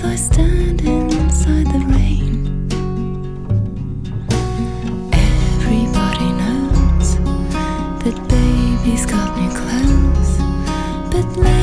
as I stand inside the rain. Everybody knows that baby's got new clothes, but lately